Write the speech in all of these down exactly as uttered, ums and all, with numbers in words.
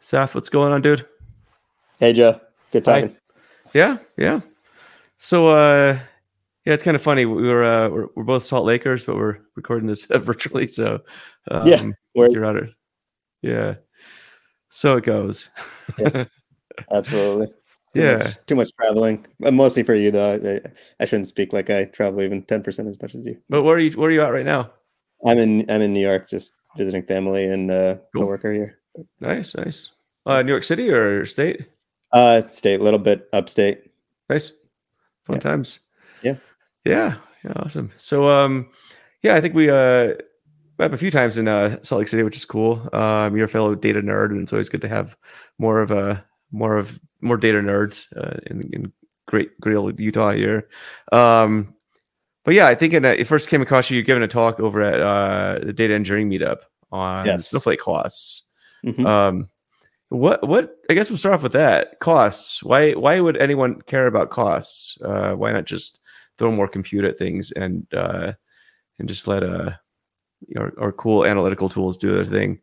Saf, what's going on, dude? Hey, Joe. Good Hi. talking. Yeah, yeah. So, uh, yeah, it's kind of funny. We were uh, we're, we're both Salt Lakers, but we're recording this virtually. So, Yeah, um, we're, you're out of yeah. So it goes. yeah, absolutely. Too Yeah. much, too much traveling. Uh, Mostly for you, though. I, I shouldn't speak like I travel even ten percent as much as you. But where are you? Where are you at right now? I'm in, I'm in New York, just visiting family and uh, Cool. coworker here. Nice, nice. Uh, New York City or state? Uh, state, a little bit upstate. Nice. Fun Yeah, times. yeah, Yeah. Yeah. Awesome. So, um, yeah, I think we uh met a few times in uh, Salt Lake City, which is cool. Um, you're a fellow data nerd, and it's always good to have more of a more of more data nerds uh, in, in great great old Utah here. Um, but yeah, I think in a, it first came across you. You're giving a talk over at uh, the data engineering meetup on yes. Snowflake costs. hmm Um, what what I guess we'll start off with that costs. Why why would anyone care about costs? Uh, why not just throw more compute at things and uh, and just let uh our, our cool analytical tools do their thing?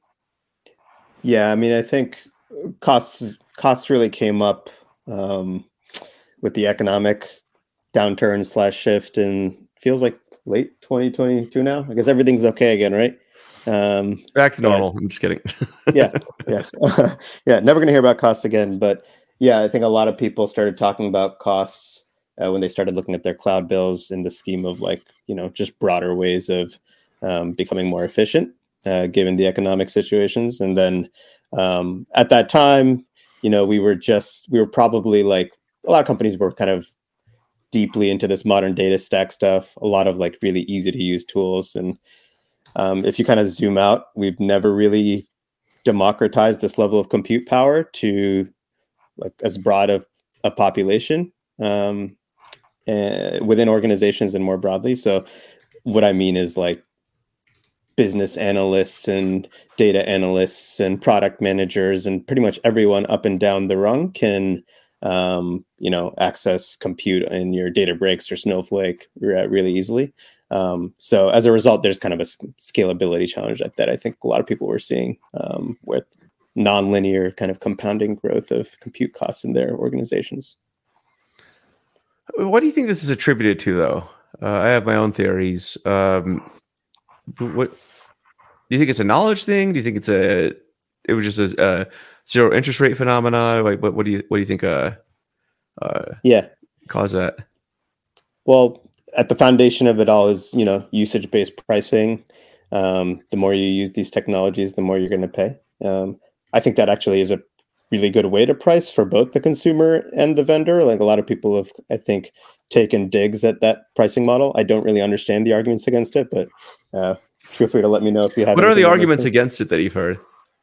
Yeah, I mean, I think costs costs really came up um, with the economic downturn slash shift, and feels like late twenty twenty-two now. I guess everything's okay again, right? Um, Back to but normal. I'm just kidding. yeah, yeah, yeah. Never gonna hear about costs again. But yeah, I think a lot of people started talking about costs uh, when they started looking at their cloud bills in the scheme of like you know just broader ways of um, becoming more efficient, uh, given the economic situations. And then um, at that time, you know, we were just we were probably like a lot of companies were kind of deeply into this modern data stack stuff. A lot of like really easy to use tools. And um, if you kind of zoom out, we've never really democratized this level of compute power to like as broad of a population um, uh, within organizations and more broadly. So what I mean is like business analysts and data analysts and product managers and pretty much everyone up and down the rung can um, you know access compute in your Databricks or Snowflake re- really easily. Um, so as a result, there's kind of a s- scalability challenge that, that I think a lot of people were seeing um, with nonlinear kind of compounding growth of compute costs in their organizations. What do you think this is attributed to, though? Uh, I have my own theories. Um, what do you think? It's a knowledge thing? Do you think it's a it was just a, a zero interest rate phenomena? Like, what, what do you what do you think uh, uh, Yeah. caused that? Well, at the foundation of it all is, you know, usage-based pricing. Um, the more you use these technologies, the more you're going to pay. Um, I think that actually is a really good way to price for both the consumer and the vendor. Like a lot of people have, I think, taken digs at that pricing model. I don't really understand the arguments against it, but uh, feel free to let me know if you have What are the anything that makes arguments sense. against it that you've heard?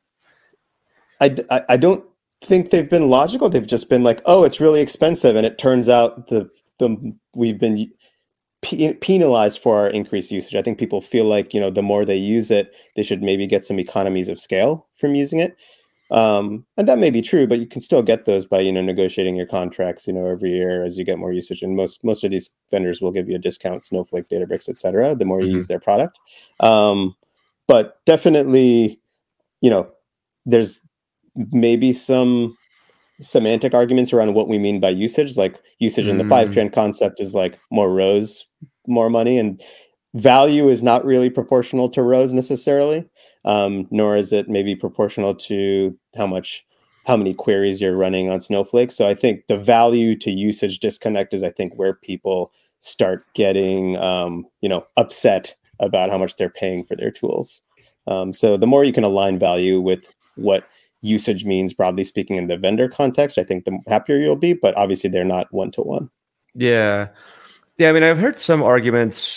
I, I, I don't think they've been logical. They've just been like, oh, it's really expensive, and it turns out the the we've been pe- penalized for our increased usage. I think people feel like, you know, the more they use it, they should maybe get some economies of scale from using it. Um, and that may be true, but you can still get those by, you know, negotiating your contracts, you know, every year as you get more usage. And most most of these vendors will give you a discount, Snowflake, Databricks, et cetera, the more you Mm-hmm. use their product. Um, but definitely, you know, there's maybe some semantic arguments around what we mean by usage. Like usage in the five Mm, trend concept is like more rows, more money, and value is not really proportional to rows necessarily, um, nor is it maybe proportional to how much how many queries you're running on Snowflake. So I think the value to usage disconnect is I think where people start getting um, you know upset about how much they're paying for their tools. Um, so the more you can align value with what usage means, broadly speaking, in the vendor context, I think the happier you'll be. But obviously, they're not one to one. yeah, yeah. I mean, I've heard some arguments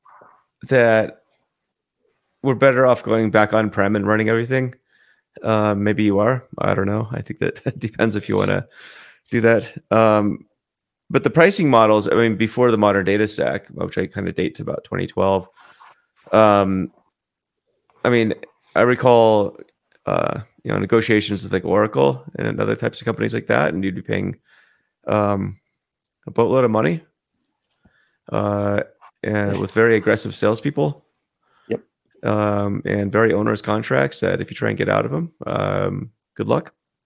that we're better off going back on prem and running everything. Uh, maybe you are. I don't know. I think that depends if you want to do that. Um, but the pricing models, I mean, before the modern data stack, which I kind of date to about twenty twelve. Um, I mean, I recall, uh, you know, negotiations with like Oracle and other types of companies like that, and you'd be paying um, a boatload of money, uh, and with very aggressive salespeople, Yep. um, and very onerous contracts that if you try and get out of them, um, good luck.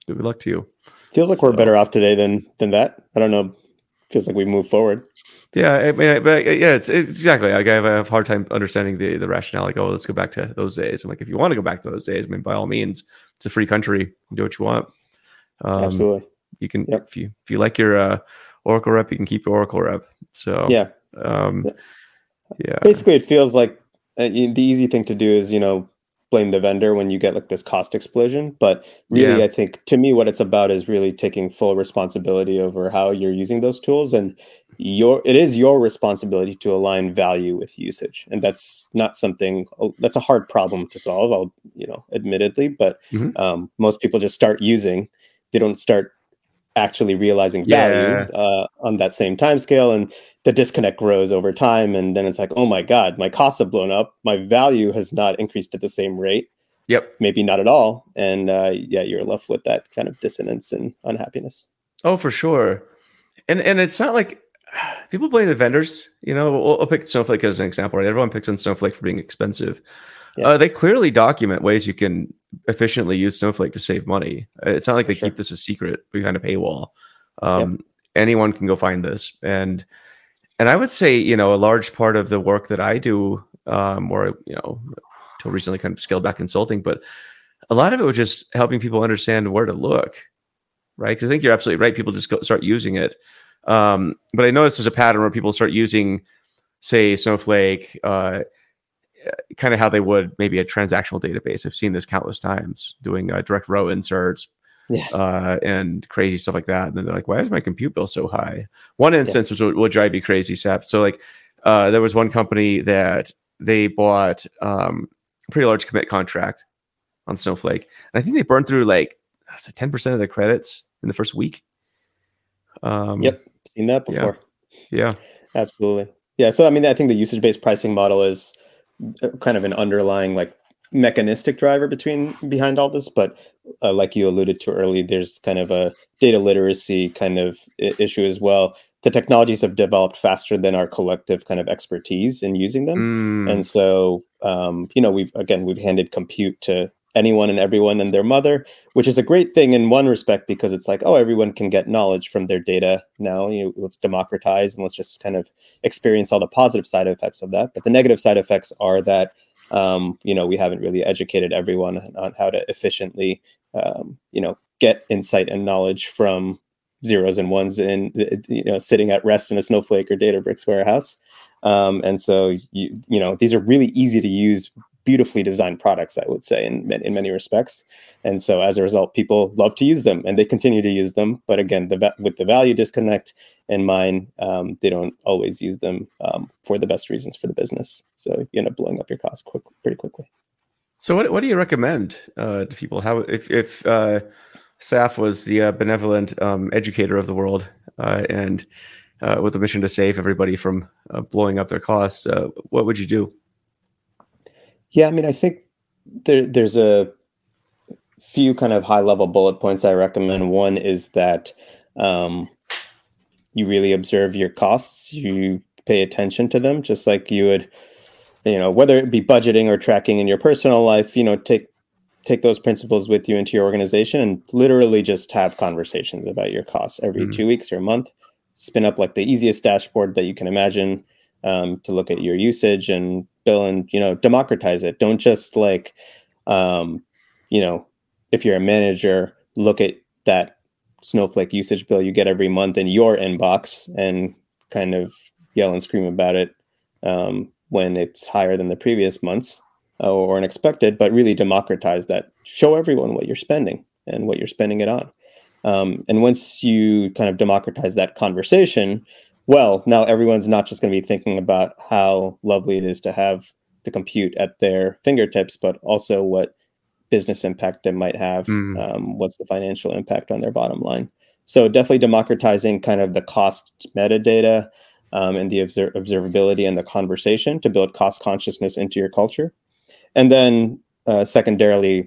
Good luck to you. Feels like So, we're better off today than than that. I don't know. Feels like we moved forward. Yeah, I mean, but yeah, it's, it's exactly. Like, I have a hard time understanding the the rationale. Like, oh, let's go back to those days. I'm like, if you want to go back to those days, I mean, by all means, it's a free country. You do what you want. Um, Absolutely. You can, Yep. if you if you like your uh, Oracle rep, you can keep your Oracle rep. So Yeah. um, yeah. Basically, it feels like uh, the easy thing to do is, you know, blame the vendor when you get like this cost explosion. But really, Yeah. I think to me, what it's about is really taking full responsibility over how you're using those tools, and your it is your responsibility to align value with usage, and that's not something that's a hard problem to solve. I'll you know, admittedly, but Mhm. um, most people just start using. They don't start actually realizing value Yeah. uh, on that same time scale, and the disconnect grows over time, and then it's like, oh my god, my costs have blown up, my value has not increased at the same rate, Yep. maybe not at all, and uh, yeah, you're left with that kind of dissonance and unhappiness. Oh, for sure. And and it's not like people blame the vendors. You know, we'll, I'll pick Snowflake as an example. Right? Everyone picks on Snowflake for being expensive. Yeah. Uh, they clearly document ways you can efficiently use Snowflake to save money. It's not like they Sure. keep this a secret behind a paywall. Um, Yep. Anyone can go find this, and and I would say, you know, a large part of the work that I do, um, or you know, till recently kind of scaled back consulting, but a lot of it was just helping people understand where to look, right? Because I think you're absolutely right. People just go, start using it, um, but I noticed there's a pattern where people start using, say, Snowflake. Uh, kind of how they would maybe a transactional database. I've seen this countless times doing uh, direct row inserts Yeah. uh, and crazy stuff like that. And then they're like, why is my compute bill so high? One instance yeah. which would drive you crazy, Seth. So like uh, there was one company that they bought um, a pretty large commit contract on Snowflake. And I think they burned through like ten percent of their credits in the first week. Um, yep. Seen that before. Yeah. yeah. Absolutely. Yeah. So, I mean, I think the usage-based pricing model is kind of an underlying like mechanistic driver between behind all this, but uh, like you alluded to earlier, there's kind of a data literacy kind of I- issue as well. The technologies have developed faster than our collective kind of expertise in using them, Mm. and so um, you know we've again we've handed compute to anyone and everyone and their mother, which is a great thing in one respect because it's like, oh, everyone can get knowledge from their data now. You know, let's democratize and let's just kind of experience all the positive side effects of that. But the negative side effects are that um, you know we haven't really educated everyone on how to efficiently um, you know get insight and knowledge from zeros and ones in you know sitting at rest in a Snowflake or Databricks warehouse. Um, and so you you know these are really easy to use, beautifully designed products, I would say, in in many respects. And so as a result, people love to use them and they continue to use them. But again, the with the value disconnect in mind, um, they don't always use them um, for the best reasons for the business. So you end up blowing up your costs quick, pretty quickly. So what what do you recommend uh, to people? How if if uh, S A F was the uh, benevolent um, educator of the world uh, and uh, with a mission to save everybody from uh, blowing up their costs, uh, what would you do? Yeah, I mean, I think there, there's a few kind of high level bullet points I recommend. One is that um, you really observe your costs, you pay attention to them, just like you would, you know, whether it be budgeting or tracking in your personal life, you know, take take those principles with you into your organization and literally just have conversations about your costs every mm-hmm. two weeks or a month. Spin up like the easiest dashboard that you can imagine um, to look at your usage and bill and, you know, democratize it. Don't just like, um, you know, if you're a manager, look at that Snowflake usage bill you get every month in your inbox and kind of yell and scream about it um, when it's higher than the previous months. Or unexpected, but really democratize that. Show everyone what you're spending and what you're spending it on. Um, and once you kind of democratize that conversation, well, now everyone's not just going to be thinking about how lovely it is to have the compute at their fingertips, but also what business impact it might have. Mm. Um, what's the financial impact on their bottom line? So definitely democratizing kind of the cost metadata um, and the observ- observability and the conversation to build cost consciousness into your culture. And then uh, secondarily,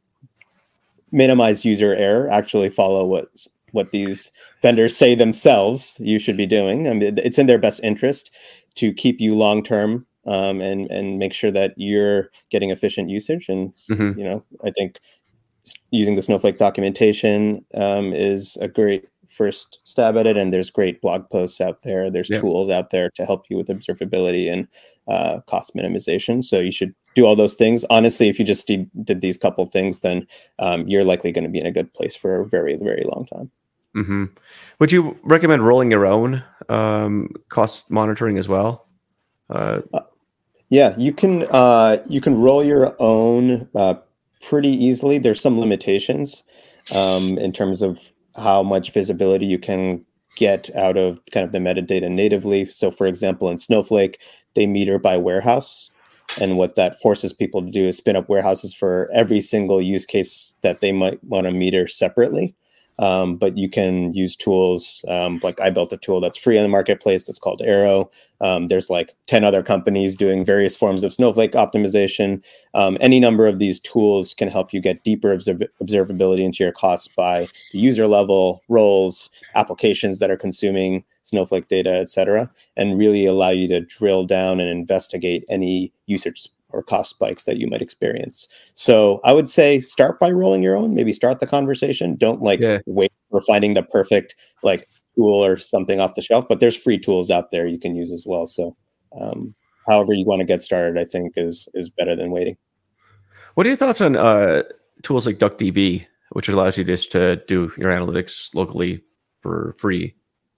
minimize user error, actually follow what, what these vendors say themselves you should be doing. I mean, it's in their best interest to keep you long-term um, and, and make sure that you're getting efficient usage. And, mm-hmm. you know, I think using the Snowflake documentation um, is a great first stab at it. And there's great blog posts out there. There's Yep. tools out there to help you with observability and uh, cost minimization. So you should do all those things. Honestly, if you just did, did these couple things, then um, you're likely going to be in a good place for a very, very long time. Mm-hmm. Would you recommend rolling your own um, cost monitoring as well? Uh, uh, yeah, you can uh, you can roll your own uh, pretty easily. There's some limitations um, in terms of how much visibility you can get out of kind of the metadata natively. So for example, in Snowflake, they meter by warehouse. And what that forces people to do is spin up warehouses for every single use case that they might want to meter separately. Um, but you can use tools um, like I built a tool that's free on the marketplace that's called Arrow. Um, there's like ten other companies doing various forms of Snowflake optimization. Um, any number of these tools can help you get deeper observ- observability into your costs by the user level, roles, applications that are consuming Snowflake data, et cetera, and really allow you to drill down and investigate any usage or cost spikes that you might experience. So I would say start by rolling your own, maybe start the conversation. Don't like yeah. wait for finding the perfect like tool or something off the shelf, but there's free tools out there you can use as well. So um, however you want to get started, I think is is better than waiting. What are your thoughts on uh, tools like DuckDB, which allows you just to do your analytics locally for free?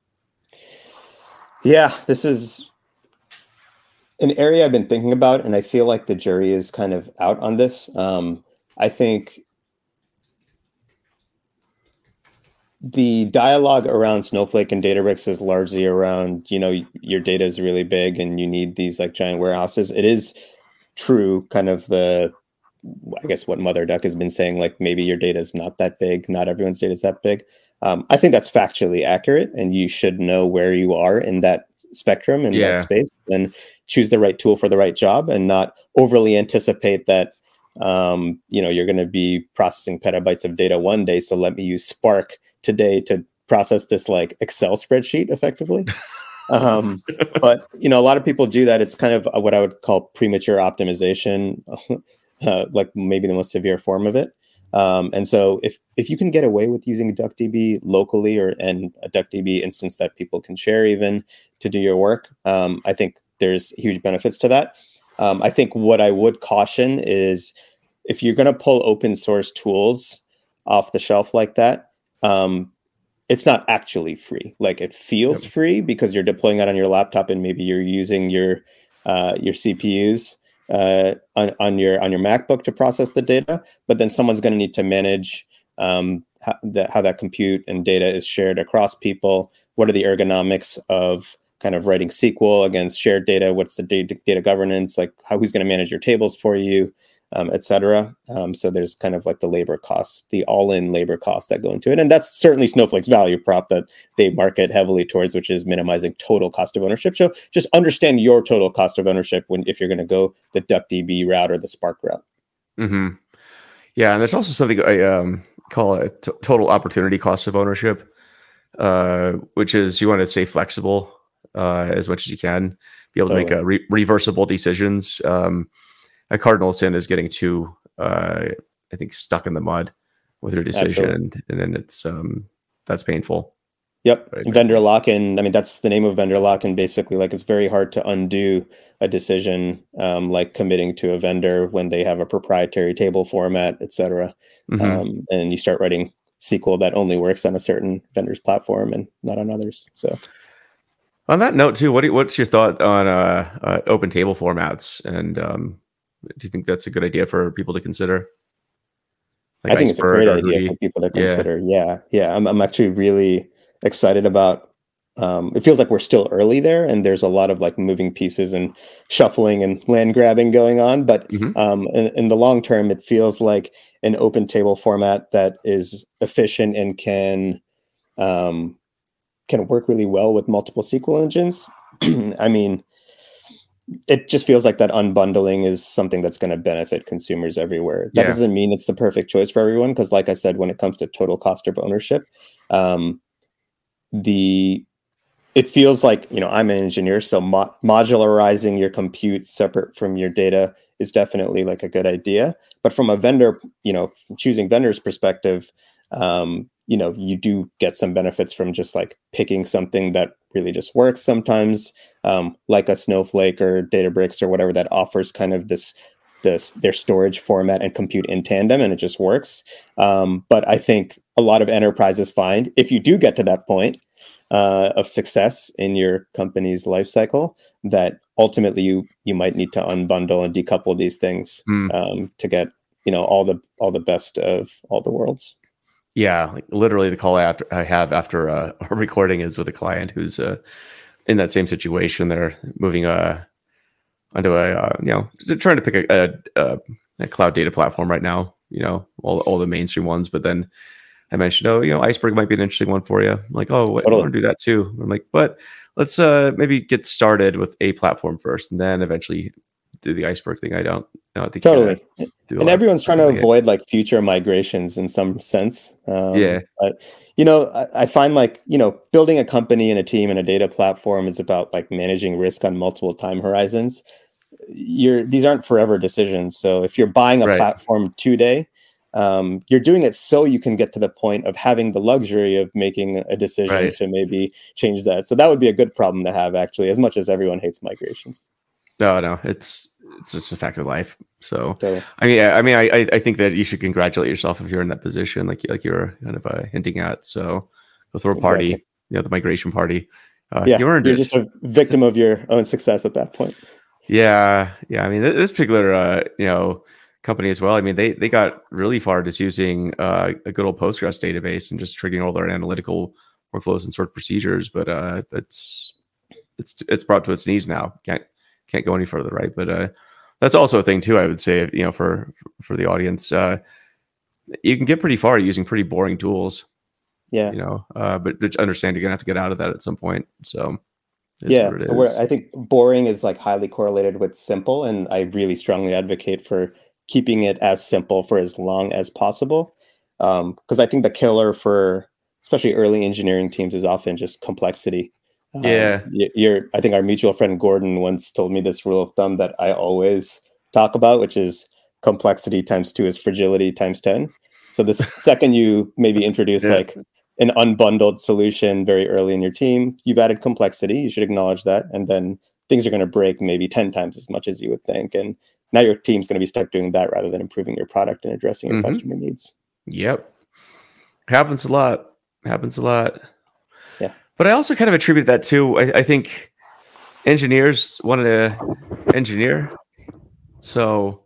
Yeah, this is an area I've been thinking about, and I feel like the jury is kind of out on this. Um, I think the dialogue around Snowflake and Databricks is largely around, you know, your data is really big and you need these like giant warehouses. It is true, kind of the, I guess what Mother Duck has been saying, like maybe your data is not that big. Not everyone's data is that big. Um, I think that's factually accurate, and you should know where you are in that spectrum, in Yeah. that space, and choose the right tool for the right job, and not overly anticipate that, um, you know, you're going to be processing petabytes of data one day. So let me use Spark today to process this like Excel spreadsheet effectively. um, but, you know, a lot of people do that. It's kind of what I would call premature optimization, uh, like maybe the most severe form of it. Um, and so if if you can get away with using DuckDB locally or and a DuckDB instance that people can share even to do your work, um, I think there's huge benefits to that. Um, I think what I would caution is if you're going to pull open source tools off the shelf like that, um, it's not actually free. Like it feels yep. free because you're deploying it on your laptop and maybe you're using your uh, your C P Us uh, on, on your on your MacBook to process the data. But then someone's going to need to manage um, how, the, how that compute and data is shared across people. What are the ergonomics of kind of writing S Q L against shared data? What's the data, data governance? Like how who's going to manage your tables for you? Um, et cetera. Um, so there's kind of like the labor costs, the all-in labor costs that go into it. And that's certainly Snowflake's value prop that they market heavily towards, which is minimizing total cost of ownership. So just understand your total cost of ownership when if you're going to go the DuckDB route or the Spark route. Mm-hmm. Yeah, and there's also something I um, call a t- total opportunity cost of ownership, uh, which is you want to stay flexible uh, as much as you can, be able totally. to make uh, re- reversible decisions. Um, A cardinal sin is getting too, uh, I think, stuck in the mud with your decision, and, and then it's um, that's painful. Yep, right. Vendor lock-in. I mean, that's the name of vendor lock-in. Basically, like it's very hard to undo a decision, um, like committing to a vendor when they have a proprietary table format, et cetera. Mm-hmm. Um, and you start writing S Q L that only works on a certain vendor's platform and not on others. So. On that note, too, what do you, what's your thought on uh, uh, open table formats and um, do you think that's a good idea for people to consider? Like I think Iceberg it's a great idea Ruby. For people to consider. Yeah, yeah. yeah. I'm I'm actually really excited about. Um, it feels like we're still early there, and there's a lot of like moving pieces and shuffling and land grabbing going on. But mm-hmm. um, in, in the long term, it feels like an open table format that is efficient and can um, can work really well with multiple S Q L engines. I mean. It just feels like that unbundling is something that's going to benefit consumers everywhere. That yeah. doesn't mean it's the perfect choice for everyone, because like I said, when it comes to total cost of ownership, um, the it feels like, you know, I'm an engineer, so mo- modularizing your compute separate from your data is definitely like a good idea. But from a vendor, you know, from choosing vendors perspective, um, you know, you do get some benefits from just like picking something that really just works sometimes, um, like a Snowflake or Databricks or whatever that offers kind of this, this their storage format and compute in tandem, and it just works. Um, but I think a lot of enterprises find if you do get to that point uh, of success in your company's life cycle, that ultimately you you might need to unbundle and decouple these things Mm. um, to get, you know, all the all the best of all the worlds. Yeah, like literally the call I, after, I have after uh, a recording is with a client who's uh, in that same situation. They're moving uh, onto a, uh, you know, they're trying to pick a, a, a cloud data platform right now, you know, all, all the mainstream ones. But then I mentioned, oh, you know, Iceberg might be an interesting one for you. I'm like, oh, wait, Totally. I want to do that too. I'm like, but let's uh, maybe get started with a platform first and then eventually do the Iceberg thing. I don't, I don't think Totally. and everyone's trying to avoid it. like future migrations in some sense. Um, yeah. But, you know, I, I find like, you know, building a company and a team and a data platform is about like managing risk on multiple time horizons. You're, these aren't forever decisions. So if you're buying a Right. platform today, um, you're doing it so you can get to the point of having the luxury of making a decision Right. to maybe change that. So that would be a good problem to have, actually, as much as everyone hates migrations. No, no, it's it's just a fact of life. So, Totally. I mean, I mean, I I think that you should congratulate yourself if you're in that position, like like you're kind of uh, hinting at. So, go throw a party, Exactly. you know, the migration party. Uh, Yeah, you earned you're it. just a victim of your own success at that point. Yeah, yeah. I mean, this particular uh, you know company as well. I mean, they they got really far just using uh, a good old Postgres database and just triggering all their analytical workflows and sort of procedures. But uh, that's it's it's brought to its knees now. Can't can't go any further, right? But uh, that's also a thing too. I would say, you know, for for the audience, uh, you can get pretty far using pretty boring tools. Yeah, you know, uh, but just understand you're gonna have to get out of that at some point. So. Yeah, what it but where is. I think boring is like highly correlated with simple, and I really strongly advocate for keeping it as simple for as long as possible. Um, because I think the killer for especially early engineering teams is often just complexity. Um, Yeah. y- you're, I think our mutual friend Gordon once told me this rule of thumb that I always talk about, which is complexity times two is fragility times ten. So the second you maybe introduce Yeah. like an unbundled solution very early in your team, you've added complexity. You should acknowledge that. And then things are going to break maybe ten times as much as you would think. And now your team's going to be stuck doing that rather than improving your product and addressing your Mm-hmm. customer needs. Yep. Happens a lot. Happens a lot. Yeah. But I also kind of attribute that to, I, I think engineers want to engineer. So,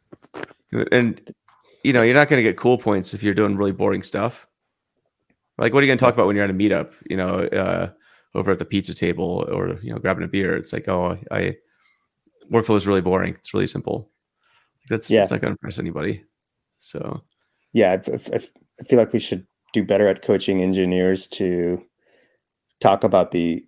and, you know, you're not going to get cool points if you're doing really boring stuff. Like, what are you going to talk about when you're at a meetup, you know, uh, over at the pizza table or, you know, grabbing a beer? It's like, oh, I workflow is really boring. It's really simple. That's, Yeah. that's not going to impress anybody. So, yeah, I, I, I feel like we should do better at coaching engineers to talk about the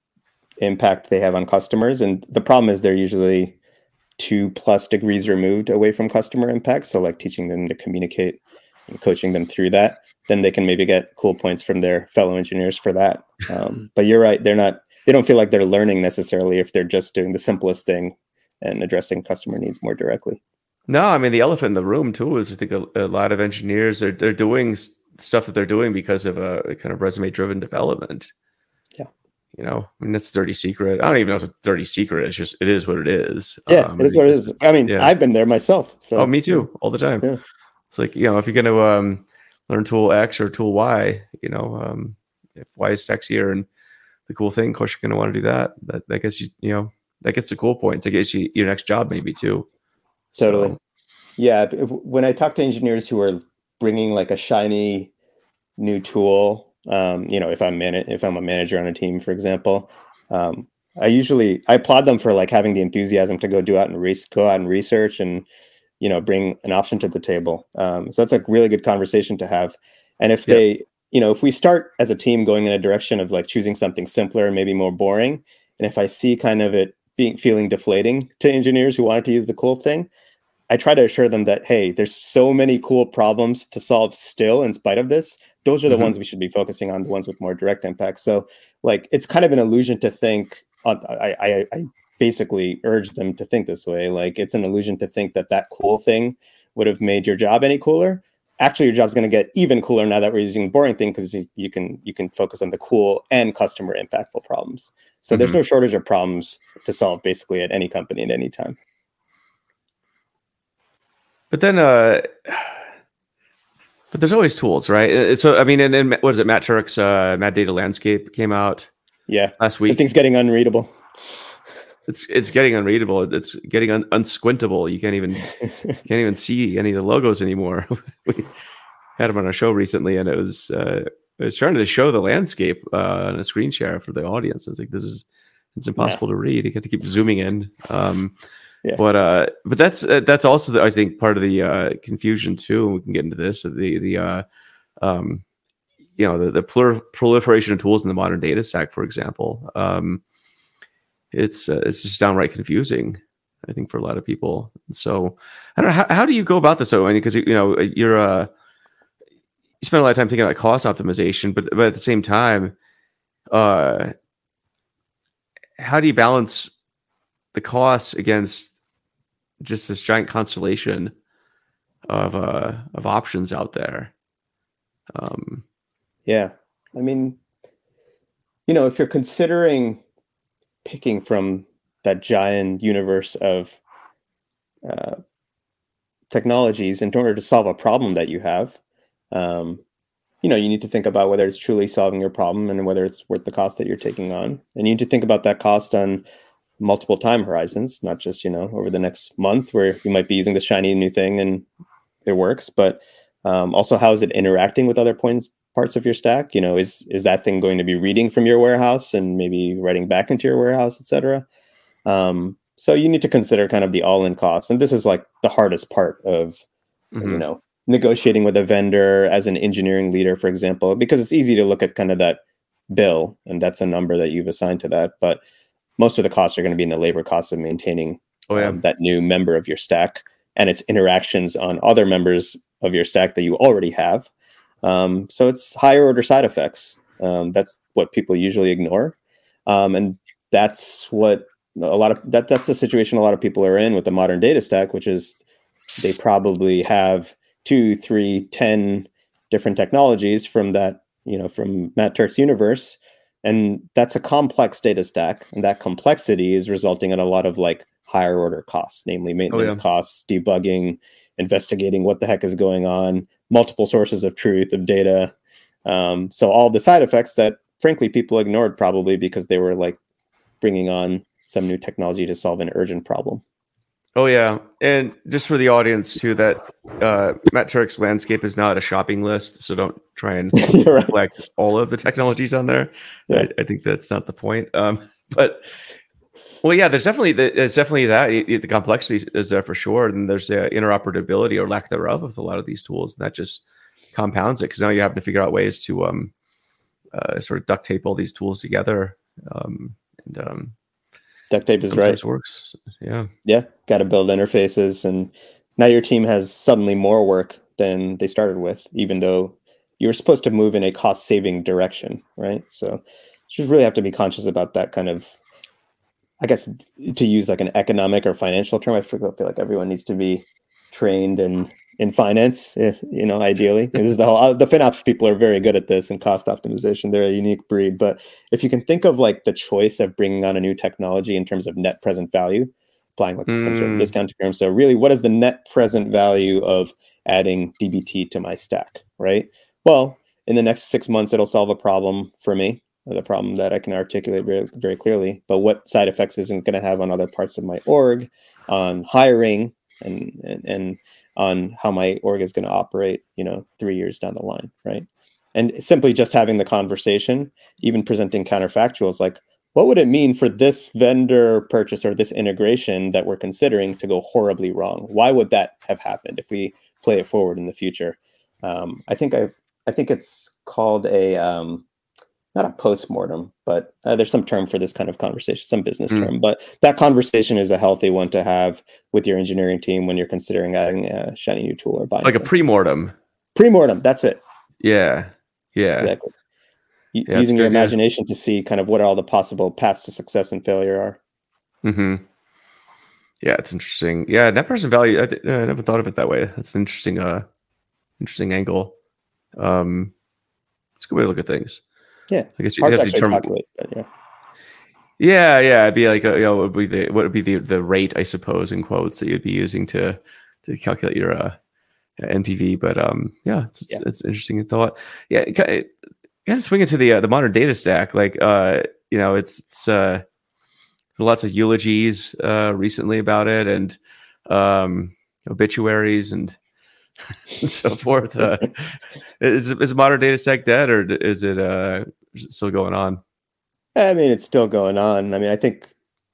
impact they have on customers. And the problem is they're usually two plus degrees removed away from customer impact. So like teaching them to communicate and coaching them through that, then they can maybe get cool points from their fellow engineers for that. Um, but you're right. They're not, they don't feel like they're learning necessarily if they're just doing the simplest thing and addressing customer needs more directly. No, I mean, the elephant in the room too is I think a, a lot of engineers are they're doing stuff that they're doing because of a, a kind of resume driven development. Yeah. You know, I mean, that's dirty secret. I don't even know if it's a dirty secret. It's just, it is what it is. Yeah, Um, it is what it is. just, I mean, yeah. I've been there myself. So. Oh, me too. All the time. Yeah. It's like, you know, if you're going to um, learn tool X or tool Y, you know, um, if Y is sexier and the cool thing, of course, you're going to want to do that. That, that gets you, you know, that gets the cool points. It gets you your next job maybe too. Totally. So. Yeah. If, when I talk to engineers who are bringing like a shiny new tool, um, you know, if I'm man- if I'm a manager on a team, for example, um, I usually I applaud them for like having the enthusiasm to go do out and re- go out and research and, you know, bring an option to the table. Um, so that's a really good conversation to have. And if Yep. they, you know, if we start as a team going in a direction of like choosing something simpler, maybe more boring, and if I see kind of it being feeling deflating to engineers who wanted to use the cool thing, I try to assure them that, hey, there's so many cool problems to solve still in spite of this. Those are the Mm-hmm. ones we should be focusing on, the ones with more direct impact. So like, it's kind of an illusion to think, uh, I, I, I basically urge them to think this way. Like, it's an illusion to think that that cool thing would have made your job any cooler. Actually, your job's going to get even cooler now that we're using the boring thing, because you, you can you can focus on the cool and customer impactful problems. So mm-hmm. there's no shortage of problems to solve basically at any company at any time. But then, uh, but there's always tools, right? So I mean, and, and what is it? Matt Turk's uh, Mad Data Landscape came out. Yeah, last week. The thing's getting unreadable. It's it's getting unreadable. It's getting un, unsquintable. You can't even can't even see any of the logos anymore. We had him on our show recently, and it was uh, I was trying to show the landscape uh, on a screen share for the audience. I was like, "This is it's impossible yeah. to read." You got to keep zooming in. Um, yeah. But uh, but that's uh, that's also the, I think part of the uh, confusion too. And we can get into this. The the uh, um, you know the the plur- proliferation of tools in the modern data stack, for example. Um, It's uh, it's just downright confusing, I think, for a lot of people. So I don't know, how, how do you go about this? So, because you know you're uh, you spend a lot of time thinking about cost optimization, but but at the same time, uh, how do you balance the costs against just this giant constellation of uh, of options out there? Um, yeah, I mean, you know, if you're considering picking from that giant universe of uh, technologies in order to solve a problem that you have, um, you know, you need to think about whether it's truly solving your problem and whether it's worth the cost that you're taking on. And you need to think about that cost on multiple time horizons, not just, you know, over the next month where you might be using the shiny new thing and it works, but um, also how is it interacting with other points, parts of your stack? You know, is is that thing going to be reading from your warehouse and maybe writing back into your warehouse, et cetera? Um, so you need to consider kind of the all-in cost. And this is like the hardest part of, mm-hmm. you know, negotiating with a vendor as an engineering leader, for example, because it's easy to look at kind of that bill and that's a number that you've assigned to that. But most of the costs are going to be in the labor costs of maintaining oh, yeah. um, that new member of your stack and its interactions on other members of your stack that you already have. Um, so it's higher order side effects. Um, that's what people usually ignore. Um, and that's what a lot of that that's the situation a lot of people are in with the modern data stack, which is they probably have two, three, ten different technologies from that, you know, from Matt Turk's universe. And that's a complex data stack. And that complexity is resulting in a lot of like higher order costs, namely maintenance oh, yeah. costs, debugging, investigating what the heck is going on, multiple sources of truth of data. Um, so all the side effects that frankly people ignored probably because they were like bringing on some new technology to solve an urgent problem. Oh yeah. And just for the audience too, that uh, Matt Turk's landscape is not a shopping list. So don't try and right. collect all of the technologies on there. Yeah. I, I think that's not the point. Um, but well, yeah, there's definitely there's definitely that the complexity is there for sure, and there's the interoperability or lack thereof of a lot of these tools, and that just compounds it because now you have to figure out ways to um, uh, sort of duct tape all these tools together. Um, and um, duct tape is right. Works, yeah, yeah. Got to build interfaces, and now your team has suddenly more work than they started with, even though you were supposed to move in a cost-saving direction, right? So you just really have to be conscious about that kind of. I guess to use like an economic or financial term, I feel like everyone needs to be trained in, in finance, you know, ideally. This is the whole, the FinOps people are very good at this and cost optimization. They're a unique breed. But if you can think of like the choice of bringing on a new technology in terms of net present value, applying like mm. some sort of discounting term. So really, what is the net present value of adding D B T to my stack, right? Well, in the next six months, it'll solve a problem for me. The problem that I can articulate very, very clearly, but what side effects isn't going to have on other parts of my org, on hiring, and, and and on how my org is going to operate, you know, three years down the line, right? And simply just having the conversation, even presenting counterfactuals, like what would it mean for this vendor purchase or this integration that we're considering to go horribly wrong? Why would that have happened if we play it forward in the future? Um, I think I I think it's called a um, not a postmortem, but uh, there's some term for this kind of conversation, some business mm. term, but that conversation is a healthy one to have with your engineering team when you're considering adding a shiny new tool or buying like something. a pre-mortem. Pre-mortem, that's it. Yeah, yeah. Exactly. Y- yeah, using your good, imagination yeah. to see kind of what all the possible paths to success and failure are. Mm-hmm. Yeah, it's interesting. Yeah, net present value. I, th- I never thought of it that way. That's an interesting, uh, interesting angle. Um, it's a good way to look at things. Yeah, I guess you hard have to to actually determine. calculate, but yeah. Yeah, yeah, it'd be like, a, you know, what would be the what would be the the rate, I suppose, in quotes that you'd be using to to calculate your uh, N P V. But um, yeah, it's it's, Yeah. it's interesting thought. Yeah, kind of swing into the uh, the modern data stack. Like, uh, you know, it's it's uh, lots of eulogies uh recently about it, and um, obituaries and and so forth. Uh, is is modern data stack dead, or is it uh is it still going on? I mean, it's still going on. I mean, I think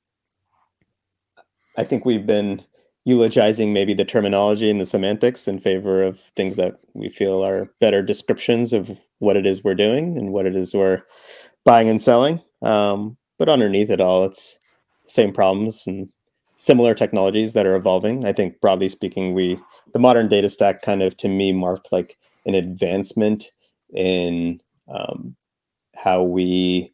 I think we've been eulogizing maybe the terminology and the semantics in favor of things that we feel are better descriptions of what it is we're doing and what it is we're buying and selling. Um, but underneath it all, it's the same problems and similar technologies that are evolving. I think broadly speaking, we the modern data stack kind of to me marked like an advancement in um, how we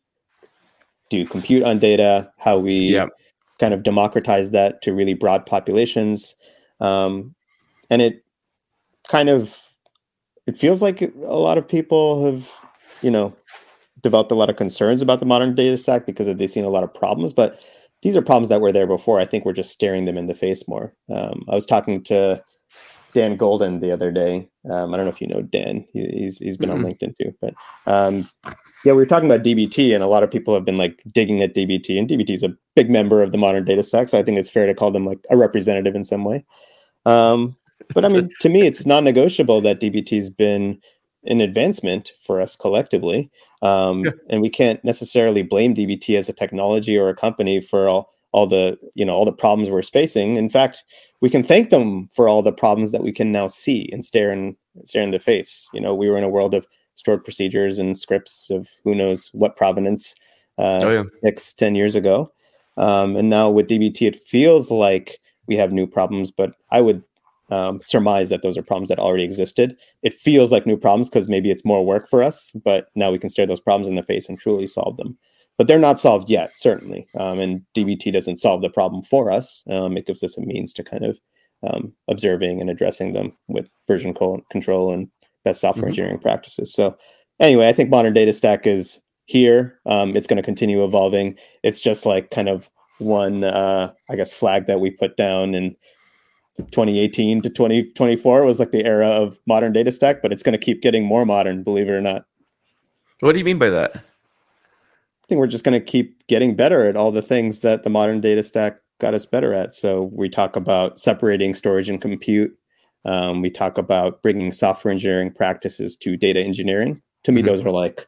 do compute on data, how Yeah. we kind of democratize that to really broad populations. Um, and it kind of it feels like a lot of people have, you know, developed a lot of concerns about the modern data stack because they've seen a lot of problems. But these are problems that were there before. I think we're just staring them in the face more. Um, I was talking to Dan Golden the other day. Um, I don't know if you know Dan. He, he's he's been Mm-mm. on LinkedIn too. But um, yeah, we were talking about D B T, and a lot of people have been like digging at D B T, and D B T is a big member of the modern data stack. So I think it's fair to call them like a representative in some way. Um, but I mean, to me, it's non-negotiable that D B T's been an advancement for us collectively, Yeah. um, and we can't necessarily blame D B T as a technology or a company for all all the you know all the problems we're facing. In fact, we can thank them for all the problems that we can now see and stare in stare in the face. You know, we were in a world of stored procedures and scripts of who knows what provenance Oh uh, yeah. six, ten years ago, um, and now with D B T, it feels like we have new problems, but I would um, surmise that those are problems that already existed. It feels like new problems because maybe it's more work for us, but now we can stare those problems in the face and truly solve them. But they're not solved yet, certainly. Um, and D B T doesn't solve the problem for us. Um, it gives us a means to kind of um, observing and addressing them with version control and best software Mm-hmm. engineering practices. So anyway, I think modern data stack is here. Um, it's going to continue evolving. It's just like kind of one, uh, I guess, flag that we put down in twenty eighteen to twenty twenty-four was like the era of modern data stack, but it's going to keep getting more modern, believe it or not. What do you mean by that? I think we're just going to keep getting better at all the things that the modern data stack got us better at. So we talk about separating storage and compute. Um, we talk about bringing software engineering practices to data engineering. To me, Mm-hmm. those are like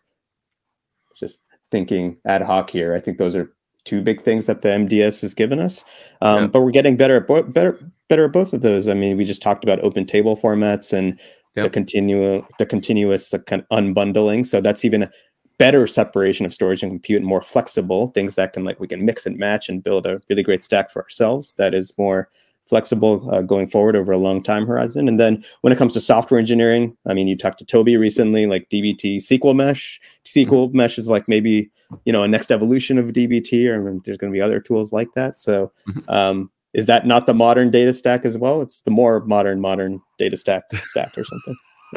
just thinking ad hoc here. I think those are two big things that the M D S has given us. Um, Yeah. but we're getting better at bo- better better at both of those. I mean, we just talked about open table formats and Yeah. the continual the continuous uh, kind of unbundling. So that's even a better separation of storage and compute and more flexible things that can like we can mix and match and build a really great stack for ourselves that is more flexible uh, going forward over a long time horizon. And then when it comes to software engineering, I mean, you talked to Toby recently, like D B T S Q L Mesh. S Q L mm-hmm. Mesh is like maybe, you know, a next evolution of D B T, or I mean, there's going to be other tools like that. So mm-hmm. um, is that not the modern data stack as well? It's the more modern, modern data stack stack or something.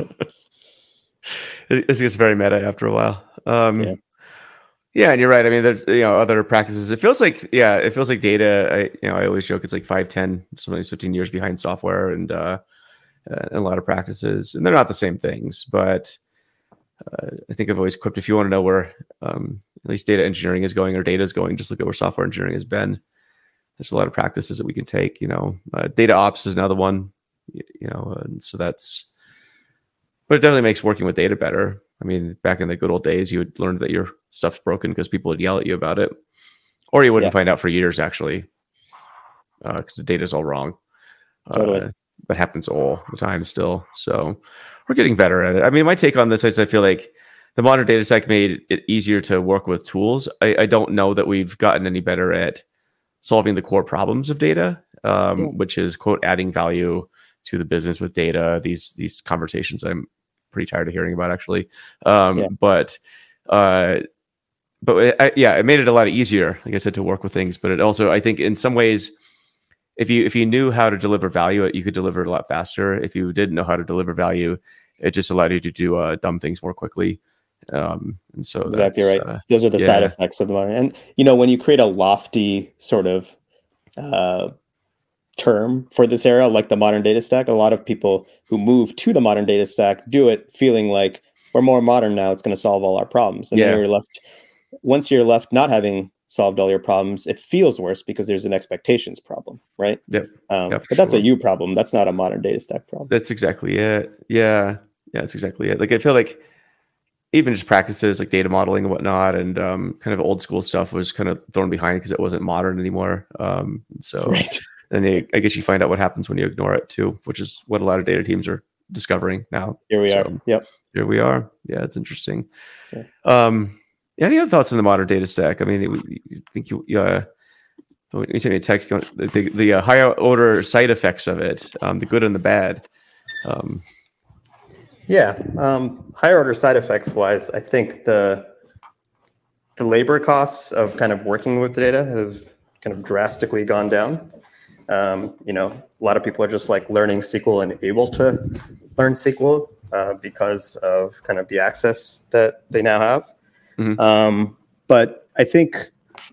It gets very meta after a while. Um, yeah. Yeah, and you're right. I mean, there's you know other practices. It feels like yeah, it feels like data. I you know I always joke it's like five, ten, sometimes fifteen years behind software and uh, uh, a lot of practices, and they're not the same things. But uh, I think I've always quipped if you want to know where um, at least data engineering is going or data is going, just look at where software engineering has been. There's a lot of practices that we can take. You know, uh, data ops is another one. You know, and so that's. But it definitely makes working with data better. I mean, back in the good old days, you would learn that your stuff's broken because people would yell at you about it, or you wouldn't yeah. find out for years actually, because uh, the data's all wrong. Totally, uh, that happens all the time still. So we're getting better at it. I mean, my take on this is I feel like the modern data stack made it easier to work with tools. I, I don't know that we've gotten any better at solving the core problems of data, um, yeah. which is quote adding value to the business with data. These these conversations I'm pretty tired of hearing about actually. Um, yeah. But uh, but it, I, yeah, it made it a lot easier, like I said, to work with things. But it also, I think, in some ways, if you if you knew how to deliver value, you could deliver it a lot faster. If you didn't know how to deliver value, it just allowed you to do uh, dumb things more quickly. Um, and so exactly that's, right. Uh, Those are the yeah. side effects of the modern. And you know, when you create a lofty sort of uh, term for this era, like the modern data stack, a lot of people who move to the modern data stack do it feeling like we're more modern now. It's going to solve all our problems. And Yeah. then you're left. Once you're left not having solved all your problems, it feels worse because there's an expectations problem, right? Yep. Um, Yeah, but that's sure. a you problem. That's not a modern data stack problem. That's exactly it. Yeah. Yeah, that's exactly it. Like, I feel like even just practices like data modeling and whatnot and um, kind of old school stuff was kind of thrown behind because it wasn't modern anymore. Um, so Right. then they, I guess you find out what happens when you ignore it too, which is what a lot of data teams are discovering now. Here we so, are. Yep. Here we are. Yeah, it's interesting. Yeah. Um, any other thoughts on the modern data stack? I mean, you think you, uh, when you say tech, the, the uh, higher order side effects of it, um, the good and the bad. Um, yeah, um, higher order side effects wise, I think the the labor costs of kind of working with the data have kind of drastically gone down. Um, you know, a lot of people are just like learning S Q L and able to learn S Q L uh, because of kind of the access that they now have. mm-hmm. Um, but I think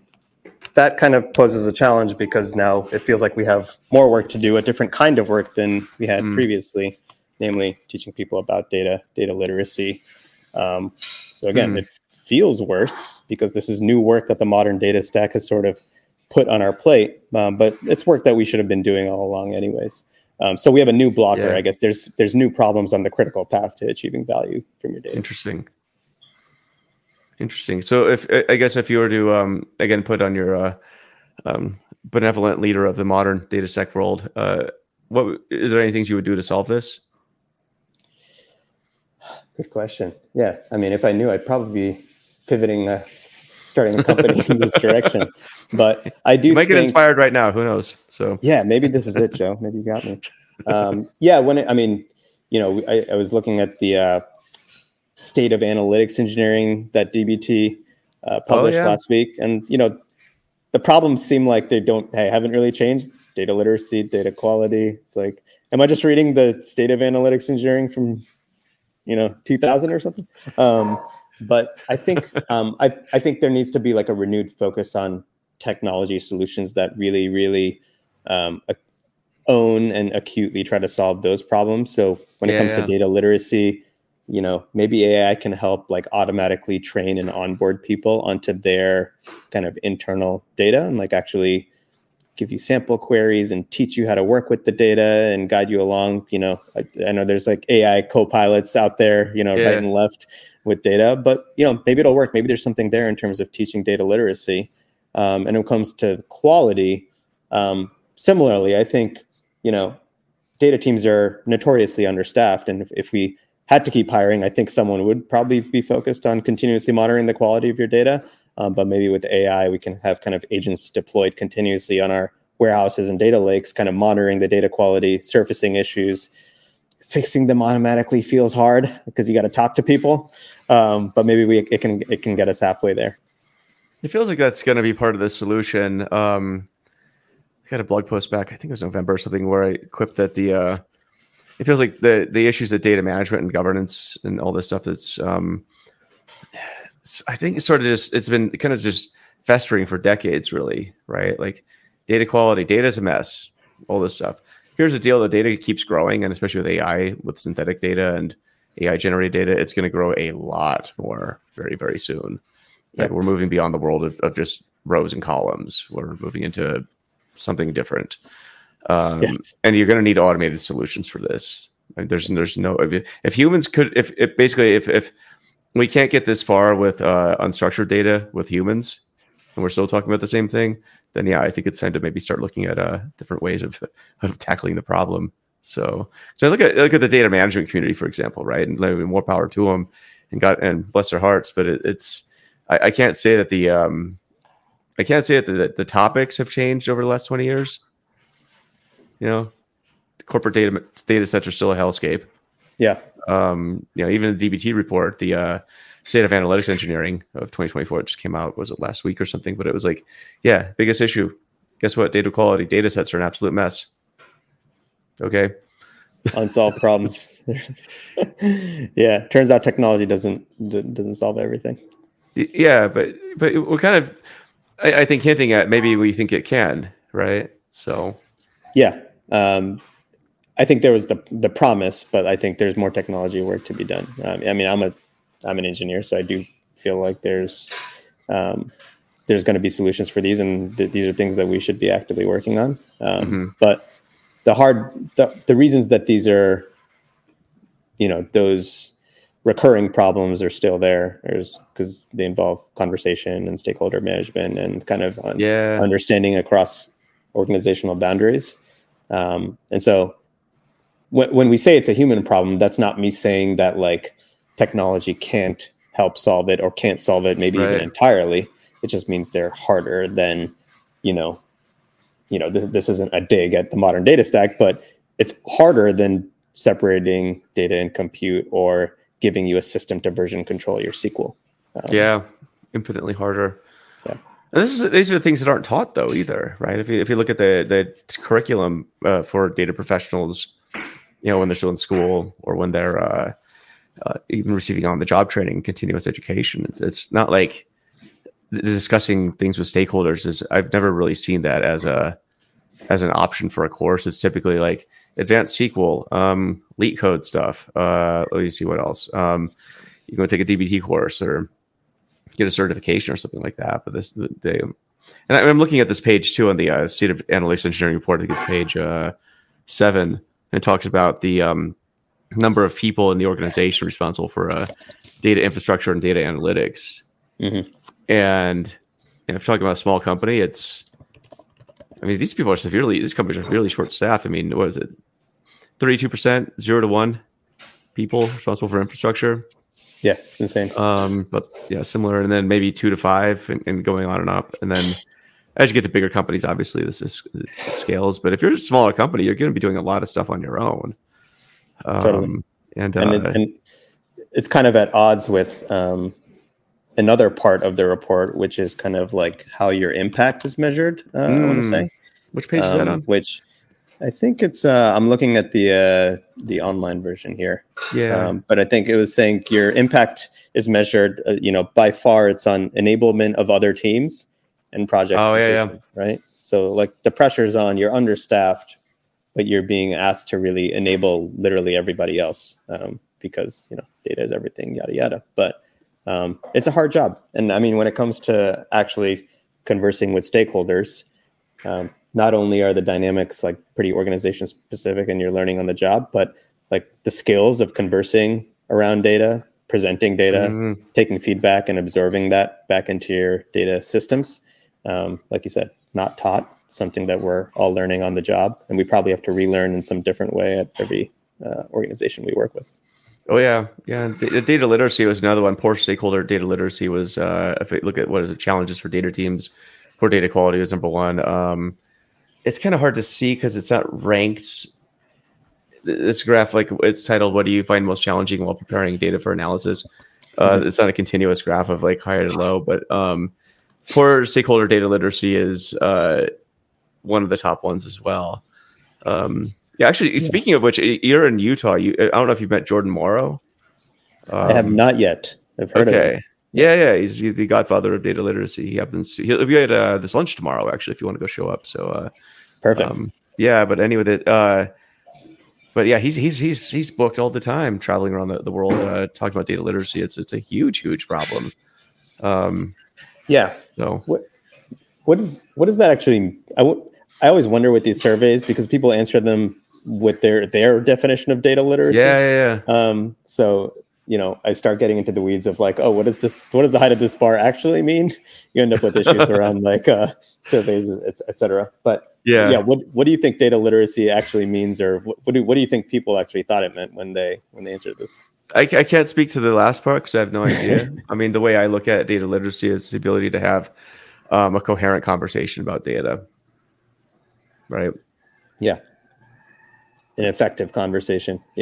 that kind of poses a challenge because now it feels like we have more work to do, a different kind of work than we had Mm. previously, namely teaching people about data, data literacy. Um, so again, Mm. it feels worse because this is new work that the modern data stack has sort of put on our plate, um, but it's work that we should have been doing all along anyways. Um, so we have a new blocker, Yeah. I guess. There's there's new problems on the critical path to achieving value from your data. Interesting. Interesting. So if I guess if you were to um, again put on your uh, um, benevolent leader of the modern data stack world, uh, what is there any things you would do to solve this? Good question. Yeah, I mean, if I knew, I'd probably be pivoting, uh, starting a company in this direction. But I do. You might think, get inspired right now. Who knows? So yeah, maybe this is it, Joe. Maybe you got me. Um, yeah, when it, I mean, you know, I, I was looking at the uh, state of analytics engineering that D B T uh, published oh, yeah. last week, and you know, the problems seem like they don't, hey, haven't really changed. It's data literacy, data quality. It's like, am I just reading the state of analytics engineering from, you know, two thousand or something? Um, but I think um, I I think there needs to be like a renewed focus on technology solutions that really, really um, own and acutely try to solve those problems. So when Yeah, it comes yeah. to data literacy, you know, maybe A I can help like automatically train and onboard people onto their kind of internal data and like actually give you sample queries and teach you how to work with the data and guide you along. You know, I, I know there's like A I co-pilots out there, you know, Yeah. right and left with data, but you know, maybe it'll work. Maybe there's something there in terms of teaching data literacy. Um, and when it comes to quality, um, similarly, I think, you know, data teams are notoriously understaffed. And if, if we had to keep hiring, I think someone would probably be focused on continuously monitoring the quality of your data. Um, but maybe with A I, we can have kind of agents deployed continuously on our warehouses and data lakes, kind of monitoring the data quality, surfacing issues. Fixing them automatically feels hard because you got to talk to people. Um, but maybe we it can it can get us halfway there. It feels like that's going to be part of the solution. Um, I got a blog post back, I think it was November or something, where I quipped that the uh, it feels like the the issues of data management and governance and all this stuff that's um, I think it's sort of just it's been kind of just festering for decades, really, right? Like data quality, data is a mess, all this stuff. Here's the deal: the data keeps growing, and especially with A I, with synthetic data and A I generated data, it's going to grow a lot more very, very soon. Like Yep. we're moving beyond the world of, of just rows and columns. We're moving into something different, um, Yes. and you're going to need automated solutions for this. Like there's there's no if, if humans could if, if basically if if we can't get this far with uh, unstructured data with humans, and we're still talking about the same thing, then yeah, I think it's time to maybe start looking at uh, different ways of of tackling the problem. So, so look at look at the data management community, for example, right? And like, more power to them, and got and bless their hearts. But it, it's I, I can't say that the um, I can't say that the, the topics have changed over the last twenty years. You know, corporate data data sets are still a hellscape. Yeah. Um, you know, even the D B T report, the uh, State of Analytics Engineering of twenty twenty-four, it just came out, was it last week or something? But it was like, yeah, biggest issue. Guess what? Data quality, data sets are an absolute mess. Okay. Unsolved problems. Yeah. Turns out technology doesn't doesn't solve everything. Yeah, but but we're kind of, I, I think, hinting at maybe we think it can, right? So. Yeah. Um, I think there was the the promise, but I think there's more technology work to be done. Um, I mean, I'm a I'm an engineer, so I do feel like there's um, there's going to be solutions for these, and th- these are things that we should be actively working on. Um, Mm-hmm. But the hard the, the reasons that these are, you know, those recurring problems are still there, is because they involve conversation and stakeholder management and kind of un- Yeah. understanding across organizational boundaries, um, and so. When we say it's a human problem, that's not me saying that like technology can't help solve it or can't solve it, maybe Right. even entirely. It just means they're harder than, you know, you know, this, this isn't a dig at the modern data stack, but it's harder than separating data and compute or giving you a system to version control your S Q L. Um, yeah, infinitely harder. Yeah. And this is these are the things that aren't taught though either, right? If you if you look at the the curriculum uh, for data professionals, you know, when they're still in school or when they're uh, uh, even receiving on the job training, continuous education, it's it's not like discussing things with stakeholders is. I've never really seen that as a as an option for a course. It's typically like advanced S Q L, um, leak code stuff. Uh, let me see what else. Um, you can go take a D B T course or get a certification or something like that. But this, they, and I'm looking at this page too on the uh, State of Analytics Engineering report. I think it's page uh, seven, and it talks about the um, number of people in the organization responsible for uh, data infrastructure and data analytics. Mm-hmm. And you know, if you're talking about a small company, it's, I mean, these people are severely, these companies are really short staffed. I mean, what is it? thirty-two percent, zero to one people responsible for infrastructure. Yeah, it's insane. Um, but yeah, similar. And then maybe two to five and, and going on and up. And then as you get to bigger companies, obviously this is this scales. But if you're a smaller company, you're going to be doing a lot of stuff on your own. Um, Totally. And, uh, and, it, and it's kind of at odds with um, another part of the report, which is kind of like how your impact is measured. Uh, mm, I want to say, which page um, is that on? Which I think it's. Uh, I'm looking at the uh, the online version here. Yeah. Um, but I think it was saying your impact is measured. Uh, you know, by far, it's on enablement of other teams and project. Oh yeah, yeah. Right. So like the pressure's on. You're understaffed, but you're being asked to really enable literally everybody else um, because you know data is everything. Yada yada. But um, it's a hard job, and I mean when it comes to actually conversing with stakeholders. Um, not only are the dynamics like pretty organization specific and you're learning on the job, but like the skills of conversing around data, presenting data, mm-hmm. taking feedback and absorbing that back into your data systems. Um, like you said, not taught, something that we're all learning on the job. And we probably have to relearn in some different way at every uh, organization we work with. Oh yeah. Yeah. The data literacy was another one. Poor stakeholder data literacy was, uh, if we look at what is the challenges for data teams, poor data quality was number one. Um, It's kind of hard to see because it's not ranked. This graph, like it's titled, "What do you find most challenging while preparing data for analysis?" Uh, mm-hmm. It's not a continuous graph of like high to low, but um, poor stakeholder data literacy is uh, one of the top ones as well. Um, yeah, actually, yeah. Speaking of which, you're in Utah. You, I don't know if you've met Jordan Morrow. Um, I have not yet. I've heard okay. of him. Yeah, yeah, he's the godfather of data literacy. He happens. To, he'll be at uh, this lunch tomorrow, actually, if you want to go show up. So, uh, perfect. Um, yeah, but anyway, that. Uh, but yeah, he's he's he's he's booked all the time, traveling around the, the world, uh, talking about data literacy. It's it's a huge, huge problem. Um, yeah. So what what is what does that actually? I, w- I always wonder with these surveys because people answer them with their their definition of data literacy. Yeah, yeah, yeah. Um, so. You know, I start getting into the weeds of like, oh, what is this? What does the height of this bar actually mean? You end up with issues around like uh, surveys, et, et cetera. But yeah, yeah. What what do you think data literacy actually means, or what, what do what do you think people actually thought it meant when they when they answered this? I, I can't speak to the last part because I have no idea. I mean, the way I look at data literacy is the ability to have um, a coherent conversation about data, right? Yeah, an effective conversation. Yeah.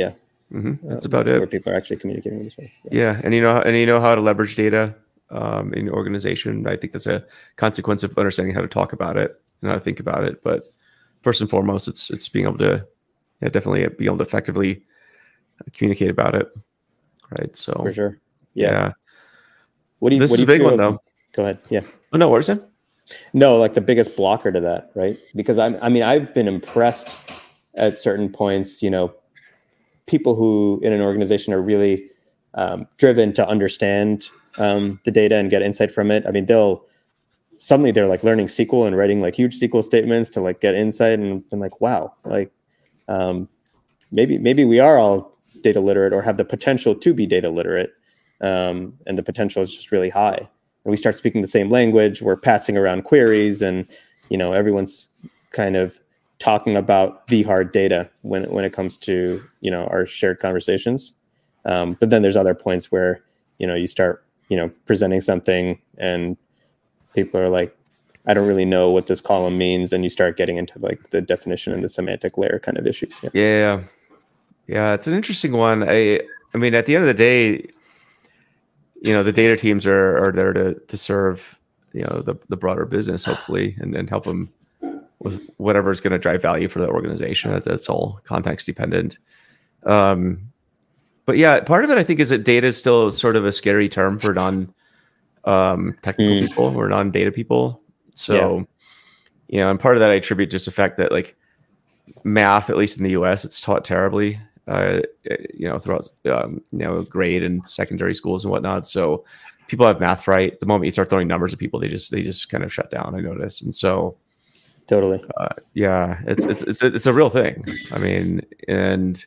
Mm-hmm. That's uh, about where it. people are actually communicating with each other. Yeah. yeah, and you know, and you know how to leverage data um, in your organization. I think that's a consequence of understanding how to talk about it and how to think about it. But first and foremost, it's it's being able to, yeah, definitely be able to effectively communicate about it, right? So For sure. Yeah. yeah. What do you This What is do a you big feel one, is? though. Go ahead. Yeah. Oh no, what are you saying? No, like the biggest blocker to that, right? Because I'm. I mean, I've been impressed at certain points. You know, people who in an organization are really um, driven to understand um, the data and get insight from it. I mean, they'll suddenly they're like learning S Q L and writing like huge S Q L statements to like get insight, and, and like, wow, like um, maybe maybe we are all data literate or have the potential to be data literate, um, and the potential is just really high. And we start speaking the same language. We're passing around queries, and you know everyone's kind of talking about the hard data when when it comes to you know our shared conversations. Um, but then there's other points where you know you start you know presenting something and people are like, I don't really know what this column means, and you start getting into like the definition and the semantic layer kind of issues. Yeah, Yeah, yeah, it's an interesting one. I I mean, at the end of the day, you know, the data teams are are there to to serve you know the the broader business, hopefully, and, and help them with whatever is going to drive value for the organization. That, that's all context dependent. Um, but yeah, part of it I think is that data is still sort of a scary term for non um, technical Mm. people or non data people. So, Yeah. you know, and part of that I attribute just the fact that like math, at least in the U S, it's taught terribly. Uh, you know, throughout um, you know grade and secondary schools and whatnot. So people have math right. The moment you start throwing numbers at people, they just they just kind of shut down. I notice, and so Totally. uh, yeah, it's it's it's a, it's a real thing. I mean, and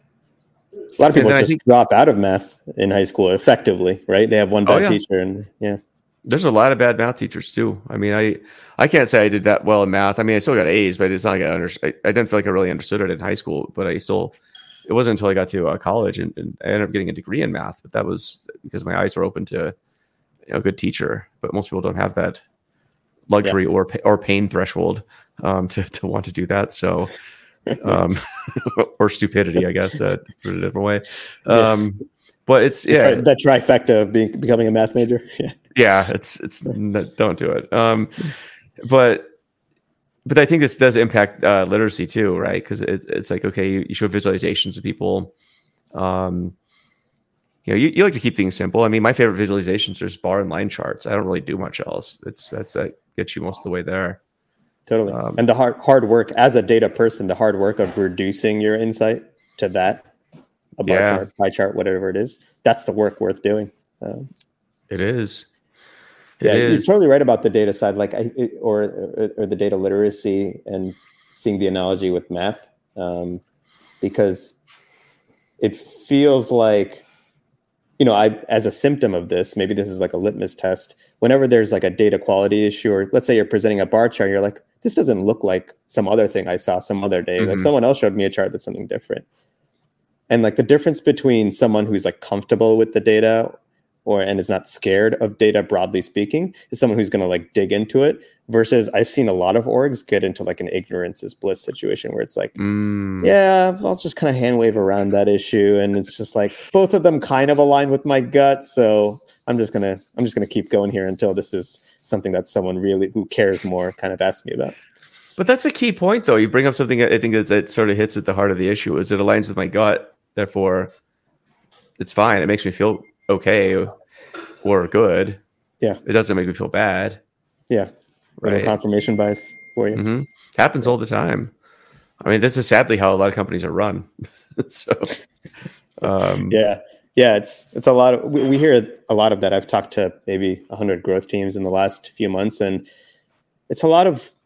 a lot of people and just think, drop out of math in high school effectively, right? They have one bad oh, yeah. teacher, and yeah, there's a lot of bad math teachers too. I mean, I I can't say I did that well in math. I mean, I still got A's, but it's not like I under, I, I didn't feel like I really understood it in high school. But I still, it wasn't until I got to uh, college and, and I ended up getting a degree in math. But that was because my eyes were open to you know, a good teacher. But most people don't have that luxury yeah. or or pain threshold um, to to want to do that. So, um, or stupidity, I guess, uh, to put it a different way. Um, yeah. But it's yeah that, that trifecta of being becoming a math major. Yeah, yeah, it's it's don't do it. Um, but but I think this does impact uh, literacy too, right? Because it, it's like okay, you, you show visualizations to people. Um, you know, you, you like to keep things simple. I mean, my favorite visualizations are just bar and line charts. I don't really do much else. It's that's that gets you most of the way there. Totally. Um, and the hard hard work as a data person, the hard work of reducing your insight to that, a bar yeah. chart, pie chart, whatever it is, that's the work worth doing. Um, it is. It yeah, is. you're totally right about the data side, like I, it, or, or or the data literacy, and seeing the analogy with math, um, because it feels like, you know, I as a symptom of this, maybe this is like a litmus test. Whenever there's like a data quality issue, or let's say you're presenting a bar chart, you're like, this doesn't look like some other thing I saw some other day. Mm-hmm. Like someone else showed me a chart that's something different. And like the difference between someone who's like comfortable with the data or and is not scared of data, broadly speaking, is someone who's going to like dig into it, versus I've seen a lot of orgs get into like an ignorance is bliss situation where it's like, mm. yeah, I'll just kind of hand wave around that issue. And it's just like both of them kind of align with my gut. So I'm just going to, I'm just going to keep going here until this is something that someone really who cares more kind of asks me about. But that's a key point though. You bring up something I think that, that sort of hits at the heart of the issue is it aligns with my gut. Therefore it's fine. It makes me feel okay or good. Yeah. It doesn't make me feel bad. Yeah. Right. Confirmation bias for you. Mm-hmm. Happens all the time. I mean, this is sadly how a lot of companies are run. so, um, yeah, yeah, it's it's a lot of we, we hear a lot of that. I've talked to maybe a hundred growth teams in the last few months, and it's a lot of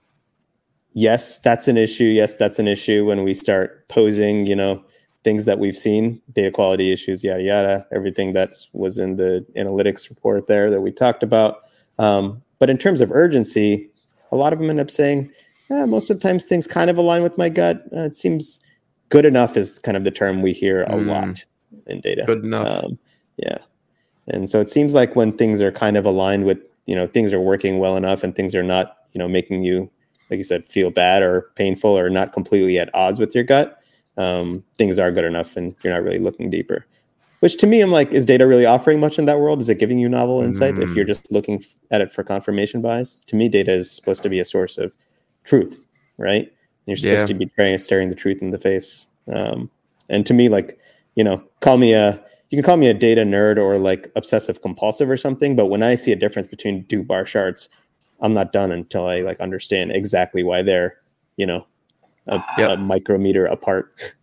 yes, that's an issue. Yes, that's an issue. When we start posing, you know, things that we've seen, data quality issues, yada yada, everything that was in the analytics report there that we talked about. Um, but in terms of urgency, a lot of them end up saying, eh, most of the times things kind of align with my gut. Uh, it seems good enough is kind of the term we hear a mm. lot in data. Good enough. Um, yeah. And so it seems like when things are kind of aligned with, you know, things are working well enough and things are not, you know, making you, like you said, feel bad or painful or not completely at odds with your gut, um, things are good enough and you're not really looking deeper. Which to me, I'm like, is data really offering much in that world? Is it giving you novel insight? Mm. If you're just looking at it for confirmation bias, to me, data is supposed to be a source of truth, right? You're supposed yeah. to be trying, staring the truth in the face. Um, and to me, like, you know, call me a, you can call me a data nerd or like obsessive compulsive or something. But when I see a difference between two bar charts, I'm not done until I like understand exactly why they're, you know, a, yep. a micrometer apart.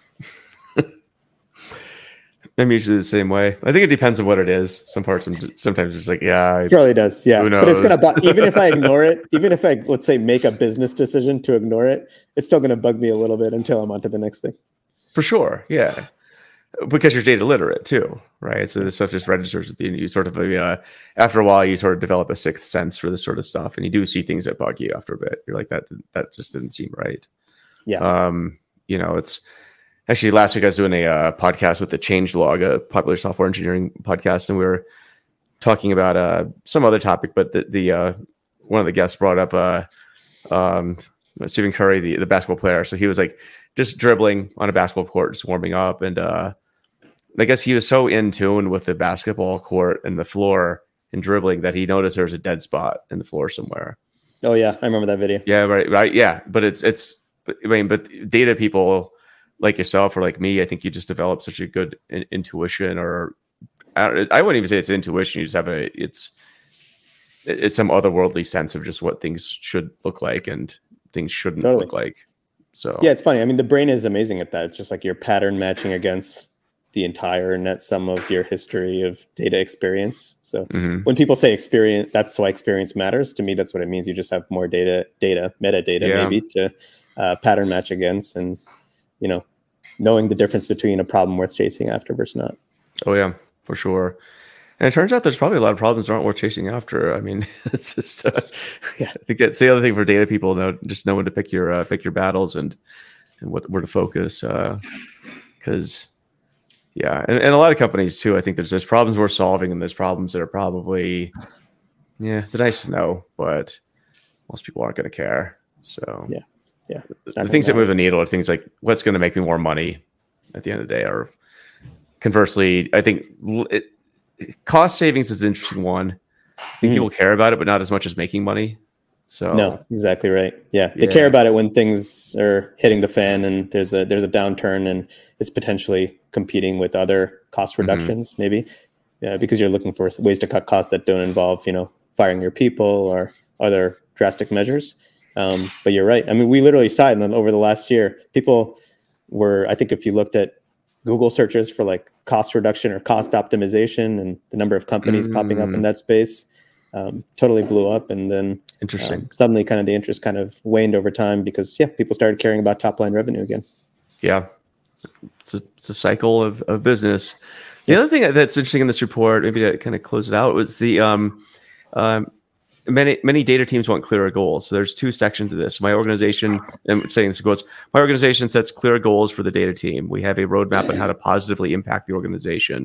I'm usually the same way. I think it depends on what it is. Some parts, I'm just, sometimes it's like, yeah, it really does. Yeah, but it's gonna bug. Even if I ignore it, even if I let's say make a business decision to ignore it, it's still gonna bug me a little bit until I'm on to the next thing. For sure, yeah, because you're data literate too, right? So this stuff just registers with you. You sort of, uh, after a while, you sort of develop a sixth sense for this sort of stuff, and you do see things that bug you after a bit. You're like, that that just didn't seem right. Yeah. Um, you know, it's. Actually, last week I was doing a uh, podcast with the Changelog, a popular software engineering podcast, and we were talking about uh, some other topic. But the, the uh, one of the guests brought up uh, um, Stephen Curry, the, the basketball player. So he was like just dribbling on a basketball court, just warming up, and uh, I guess he was so in tune with the basketball court and the floor and dribbling that he noticed there was a dead spot in the floor somewhere. Oh yeah, I remember that video. Yeah, right, right, yeah. But it's it's. I mean, but data people. Like yourself or like me, I think you just develop such a good in- intuition, or I, I wouldn't even say it's intuition. You just have a it's it's some otherworldly sense of just what things should look like and things shouldn't totally. look like. So yeah, it's funny. I mean, the brain is amazing at that. It's just like you're pattern matching against the entire net sum of your history of data experience. So mm-hmm. when people say experience, that's why experience matters. To me, that's what it means. You just have more data, data, metadata, yeah. maybe to uh, pattern match against, and you know. knowing the difference between a problem worth chasing after versus not. Oh yeah, for sure. And it turns out there's probably a lot of problems that aren't worth chasing after. I mean, it's just, uh, yeah, I think that's the other thing for data people, know, just know when to pick your, uh, pick your battles and, and what, where to focus. Uh, cause yeah. And, and a lot of companies too, I think there's, there's problems worth solving and there's problems that are probably, yeah, they're nice to know, but most people aren't going to care. So yeah. Yeah, the things that move the needle are things like what's going to make me more money at the end of the day, or conversely, I think it, cost savings is an interesting one. I think mm. people care about it, but not as much as making money. So no, exactly right. Yeah, they yeah. care about it when things are hitting the fan and there's a there's a downturn and it's potentially competing with other cost reductions, mm-hmm. maybe, yeah, because you're looking for ways to cut costs that don't involve, you know, firing your people or other drastic measures. Um, but you're right. I mean, we literally saw it in, over the last year. People were, I think if you looked at Google searches for like cost reduction or cost optimization and the number of companies mm. popping up in that space, um, totally blew up. And then interesting. Um, suddenly kind of the interest kind of waned over time because, yeah, people started caring about top line revenue again. Yeah. It's a, it's a cycle of, of business. The yeah. other thing that's interesting in this report, maybe to kind of close it out, was the, um, um, Many many data teams want clearer goals. So there's two sections of this. My organization, I'm saying this quotes, my organization sets clear goals for the data team. We have a roadmap on how to positively impact the organization.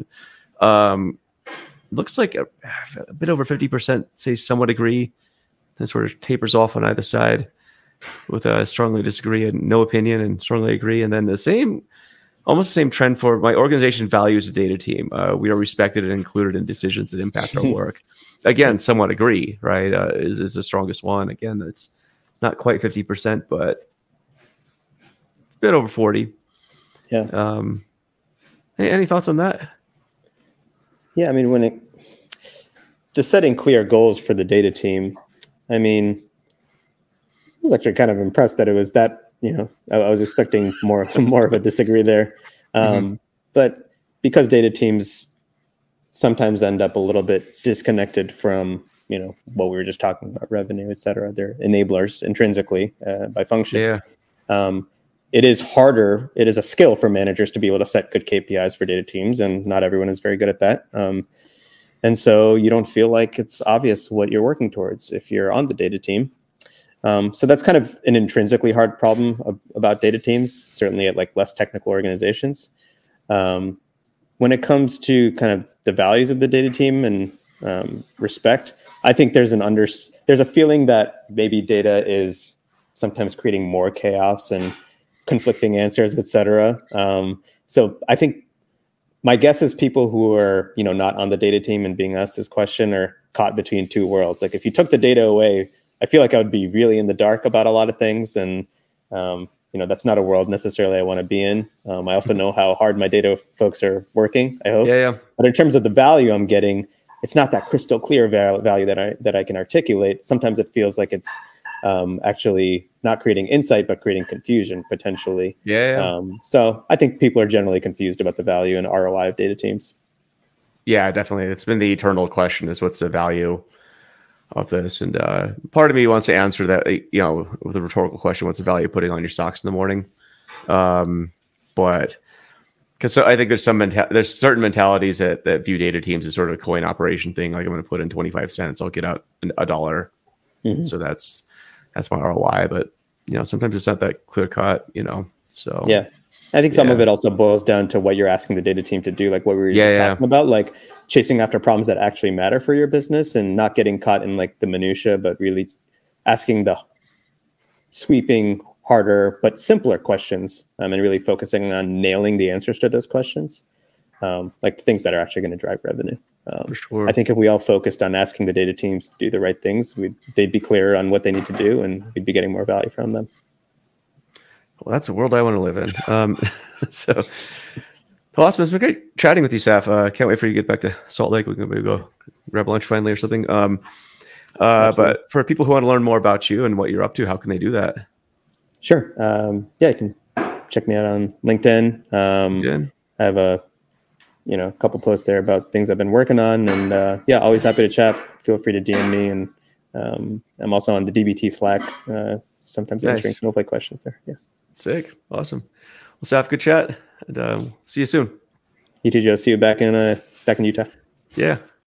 Um, looks like a, a bit over fifty percent say somewhat agree, and sort of tapers off on either side with a strongly disagree and no opinion and strongly agree. And then the same, almost the same trend for my organization values the data team. Uh, we are respected and included in decisions that impact our work. Again, somewhat agree, right? Uh, is, is the strongest one. Again, it's not quite fifty percent, but a bit over forty. Yeah. Um, any, any thoughts on that? Yeah, I mean, when it, the setting clear goals for the data team, I mean, I was actually kind of impressed that it was that, you know, I, I was expecting more, more of a disagree there. Um, mm-hmm. But because data teams sometimes end up a little bit disconnected from, you know, what we were just talking about, revenue, et cetera. They're enablers intrinsically uh, by function. Yeah. Um, it is harder. It is a skill for managers to be able to set good K P Is for data teams, and not everyone is very good at that. Um, and so you don't feel like it's obvious what you're working towards if you're on the data team. Um, so that's kind of an intrinsically hard problem of, about data teams, certainly at like less technical organizations. Um, when it comes to kind of the values of the data team and um, respect, I think there's an under there's a feeling that maybe data is sometimes creating more chaos and conflicting answers, et cetera. Um, so I think my guess is people who are, you know, not on the data team and being asked this question are caught between two worlds. Like if you took the data away, I feel like I would be really in the dark about a lot of things. And, um, you know, that's not a world necessarily I want to be in. Um, I also know how hard my data folks are working, I hope. Yeah, yeah. But in terms of the value I'm getting, it's not that crystal clear val- value that I that I can articulate. Sometimes it feels like it's um, actually not creating insight, but creating confusion potentially. Yeah. yeah. Um, so I think people are generally confused about the value and R O I of data teams. Yeah, definitely. It's been the eternal question: is what's the value of this? And uh, part of me wants to answer that, you know, with a rhetorical question: what's the value of putting on your socks in the morning? Um, but because so I think there's some menta- there's certain mentalities that that view data teams as sort of a coin operation thing. Like I'm going to put in twenty-five cents, I'll get out a dollar. Mm-hmm. So that's that's my R O I. But you know, sometimes it's not that clear cut. You know, so yeah. I think some yeah. of it also boils down to what you're asking the data team to do, like what we were yeah, just yeah. talking about, like chasing after problems that actually matter for your business and not getting caught in like the minutia, but really asking the sweeping, harder, but simpler questions um, and really focusing on nailing the answers to those questions, um, like things that are actually going to drive revenue. Um, for sure. I think if we all focused on asking the data teams to do the right things, we'd, they'd be clearer on what they need to do and we'd be getting more value from them. Well, that's a world I want to live in. Um, so, awesome. It's been great chatting with you, Saf. Uh, can't wait for you to get back to Salt Lake. We can maybe go grab lunch finally or something. Um, uh, but for people who want to learn more about you and what you're up to, how can they do that? Sure. Um, yeah, you can check me out on LinkedIn. Um, LinkedIn. I have a, you know, a couple posts there about things I've been working on, and uh, yeah, always happy to chat. Feel free to D M me, and um, I'm also on the D B T Slack. Uh, sometimes nice. Answering Snowflake questions there. Yeah. Sick. Awesome. Well, Saf, good chat, and um, see you soon. You too, Joe. See you back in uh, back in Utah. Yeah.